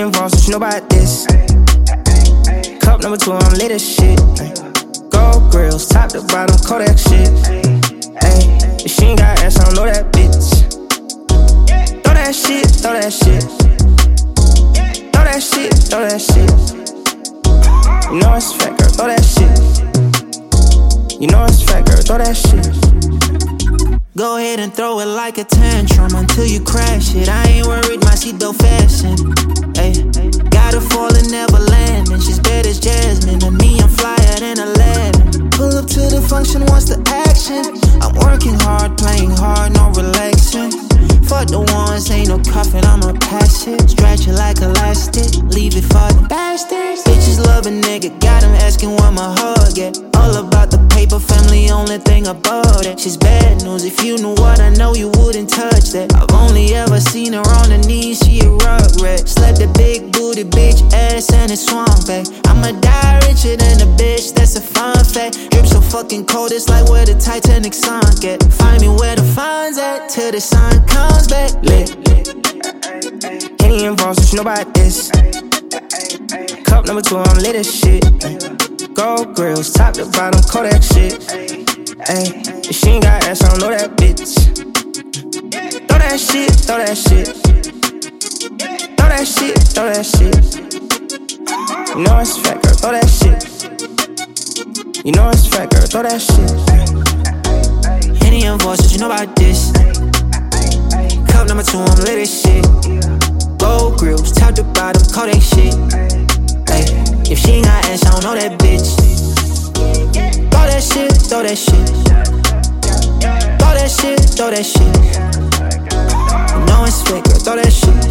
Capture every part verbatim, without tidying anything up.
involved, so you know about this. Cup number two, I'm lit as shit. Gold grills, top to bottom, Kodak shit. Ay, if she ain't got ass, I don't know that bitch. Throw that shit, throw that shit. Throw that shit, throw that shit. You know it's fat, girl, throw that shit. You know it's fat, girl, throw that shit. Go ahead and throw it like a tantrum until you crash it. I ain't worried, my seat though fashion. Ay, gotta fall and never land. And she's bad as Jasmine, and me I'm flyer than Aladdin. Pull up to the function, what's the action? I'm working hard, playing hard, no relaxing. Fuck the ones, ain't no cuffin', I'ma pass it. Stretch it like elastic, leave it for the bastards. Bitches love a nigga, got them asking where my hug at. All about the paper, family, only thing above that. She's bad news, if you knew what I know, you wouldn't touch that. I've only ever seen her on her knees, she a rugrat. Slept a big booty bitch ass and it swung back. I'ma die richer than a bitch, that's a fun fact. Drip so fucking cold, it's like where the Titanic sunk at. Find me where the fun's at, till the sun comes back. Lit. Henny involved, so you know about this. Cup number two, I'm lit as shit. Gold grills, top to bottom, Kodak shit. Ay, if she ain't got ass, I don't know that bitch. Throw that shit, throw that shit. Throw that shit, throw that shit. You know it's fat, girl, throw that shit. You know it's fat, girl, throw that shit. Henny and voices, you know about this. Cup number two, I'm lit as shit. Gold grills, top to bottom, Kodak shit. Ay, if she ain't got ass, I don't know that bitch. Throw that shit, throw that shit. Throw that shit, throw that shit. You know it's fake, girl, throw that shit.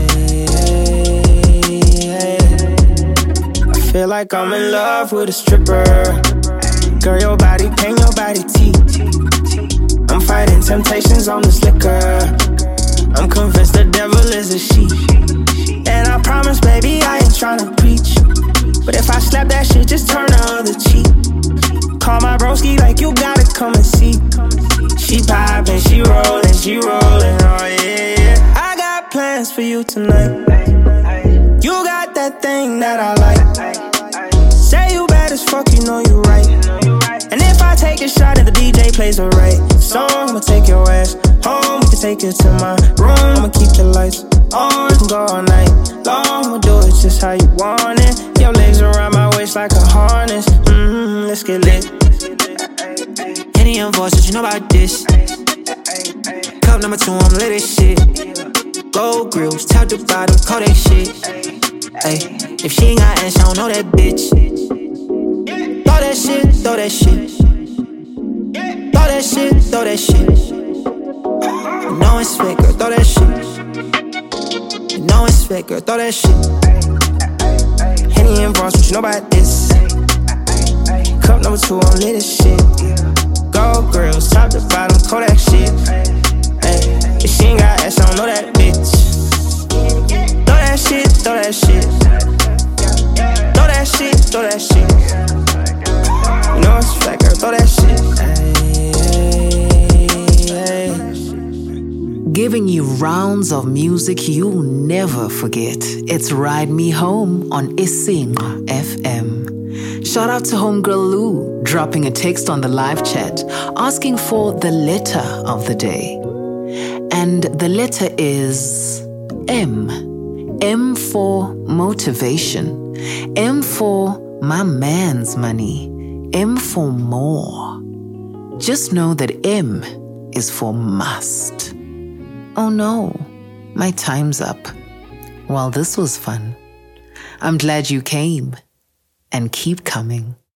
Ay, ay, ay. I feel like I'm in love with a stripper. Girl, your body pain, your body teeth. I'm fighting temptations on this liquor. I'm convinced the devil is a she. And I promise, baby, I ain't tryna preach. But if I slap that shit, just turn the other cheek. Call my broski like you gotta come and see. She poppin', she rollin', she rollin', oh yeah, yeah. I got plans for you tonight. You got that thing that I like. Say you bad as fuck, you know you right. And if I take a shot and the D J plays the right song, I'ma take your ass home, we can take it to my room. I'ma keep the lights on, we can go all night long. We'll do it just how you want it. Your legs around my waist like a harness. Mm-hmm, let's get lit. Henny and voices, you know about this. Cup number two, I'm lit as shit. Gold grills, top to bottom, Kodak shit. Ay, if she ain't got ass, I don't know that bitch. Throw that shit, throw that shit. Throw that shit, throw that shit. You know it's fake, girl, throw that shit. You know it's fake, girl, throw that shit. Henny involved, but you know about this. Cup number two, I'm lit as shit. Gold grills, top to bottom, Kodak shit. Ay, if she ain't got ass, I don't know that bitch. Throw that shit, throw that shit. Throw that shit, throw that shit. You know it's fat, girl, throw that shit. Ay, ay, ay. Giving you rounds of music you'll never forget. It's Ride Me Home on Isinga F M. Shout out to homegirl Lou, dropping a text on the live chat, asking for the letter of the day. And the letter is M. M for motivation. M for my man's money. M for more. Just know that M is for must. Oh no, my time's up. Well, this was fun. I'm glad you came. And keep coming.